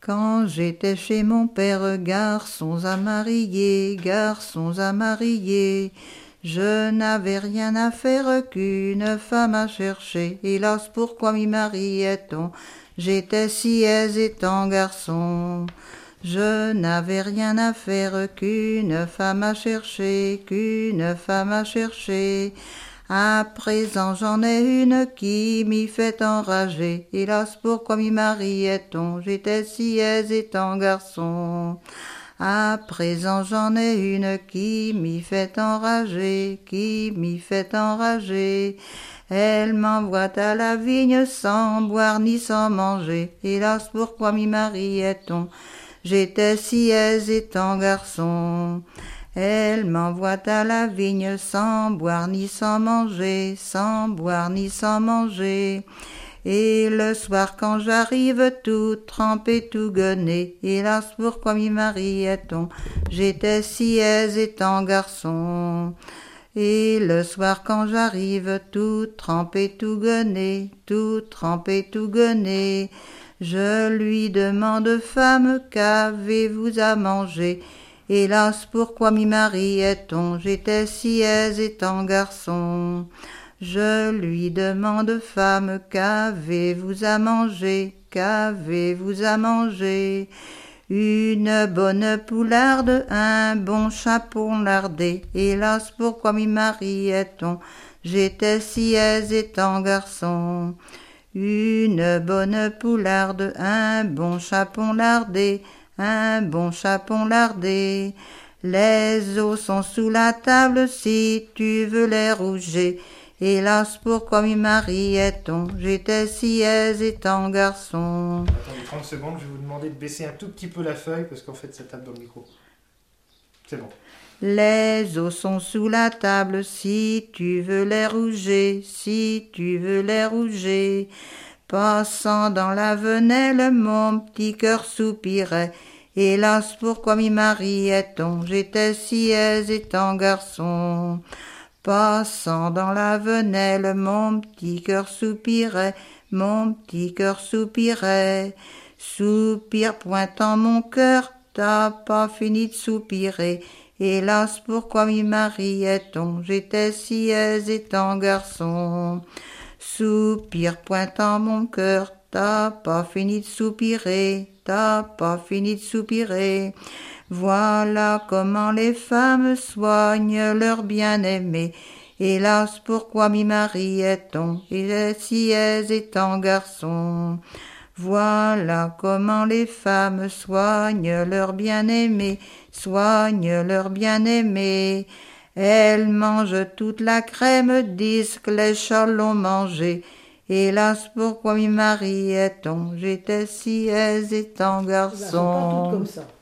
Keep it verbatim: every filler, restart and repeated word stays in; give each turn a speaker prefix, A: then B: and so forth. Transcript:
A: Quand j'étais chez mon père, garçons à marier, garçons à marier, je n'avais rien à faire qu'une femme à chercher. Hélas, pourquoi m'y mariait-on? J'étais si aise étant garçon. Je n'avais rien à faire qu'une femme à chercher, qu'une femme à chercher. À présent j'en ai une qui m'y fait enrager. Hélas, pourquoi m'y mariait-on? J'étais si aise étant garçon. À présent j'en ai une qui m'y fait enrager, qui m'y fait enrager. Elle m'envoie à la vigne sans boire ni sans manger. Hélas, pourquoi m'y mariait-on? J'étais si aise étant garçon. Elle m'envoie à la vigne sans boire ni sans manger, sans boire ni sans manger. Et le soir quand j'arrive tout trempé, tout guenné, hélas, pourquoi m'y mariait-on? J'étais si aise étant garçon. Et le soir quand j'arrive tout trempé, tout guenné, tout trempé, tout guenné, je lui demande, femme, qu'avez-vous à manger? Hélas, pourquoi m'y mariait-on? J'étais si aise étant garçon. Je lui demande, femme, qu'avez-vous à manger? Qu'avez-vous à manger? Une bonne poularde, un bon chapon lardé. Hélas, pourquoi m'y mariait-on? J'étais si aise étant garçon. Une bonne poularde, un bon chapon lardé, un bon chapon lardé. Les os sont sous la table si tu veux les rouger. Hélas, pourquoi m'y mariait-on? J'étais si aise étant garçon.
B: Attendez trente secondes, je vais vous demander de baisser un tout petit peu la feuille parce qu'en fait ça tape dans le micro. C'est bon.
A: Les os sont sous la table si tu veux les rouger, si tu veux les rouger. Passant dans la venelle, mon petit cœur soupirait. Hélas, pourquoi m'y mariait-on? J'étais si aise étant garçon. Passant dans la venelle, mon petit cœur soupirait, mon petit cœur soupirait. Soupire pointant mon cœur, t'as pas fini de soupirer. Hélas, pourquoi m'y mariait-on? J'étais si aise étant garçon. Soupire pointant mon cœur, t'as pas fini de soupirer, t'as pas fini de soupirer. Voilà comment les femmes soignent leur bien-aimé. Hélas, pourquoi m'y mariait-on? Et si aise étant garçon. Voilà comment les femmes soignent leur bien-aimé, soignent leur bien-aimé. Elles mangent toute la crème, disent que les chats l'ont mangé. Hélas, pourquoi m'y mariait-on? J'étais si aise étant garçon.
C: Elles sont pas toutes comme ça.